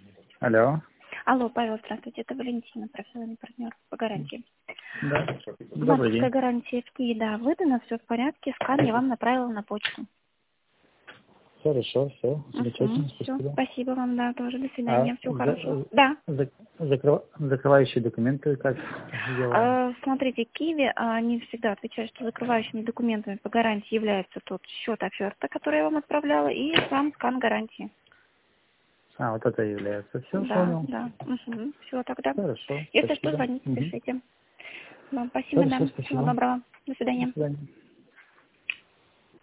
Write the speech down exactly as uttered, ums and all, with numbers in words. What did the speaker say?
Алло. Алло, Павел, здравствуйте. Это Валентина, профессиональный партнер по гарантии. Да. Добрый Банковская день. гарантия эф ти, да, выдана, все в порядке. Скан я вам направила на почту. Хорошо, все. Замечательно, Угу, все, спасибо. спасибо вам, да, тоже. До А свидания, всего хорошего. за- Да. за- закрыва- закрывающие документы как делаем? Э, Смотрите, Киви не всегда отвечает, что закрывающими документами по гарантии является тот счет оферта, который я вам отправляла, и сам скан гарантии. А, вот это является. Все, Да, понял. да. Угу. Все, тогда. Хорошо, Если что, спасибо. звоните, Мгм. пишите. Вам спасибо, Хорошо, да. Всего спасибо. доброго. До До свидания. свидания.